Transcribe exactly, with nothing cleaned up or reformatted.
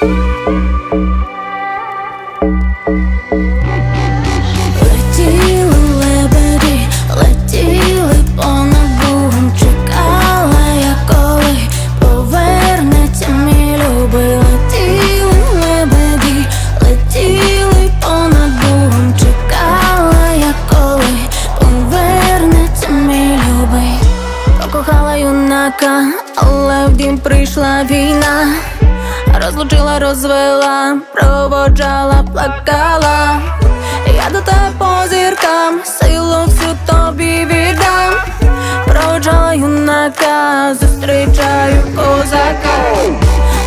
Летіли лебеді, летіли понад Бугом. Чекала я, коли повернеться мій любий. Летіли лебеді, летіли понад Бугом. Чекала я, коли повернеться мій любий. Покохала юнака, але в дім прийшла війна. Розлучила, розвела, проводжала, плакала. Я до тебе по зіркам, силу всю тобі віддам. Проводжала юнака, зустрічаю козака.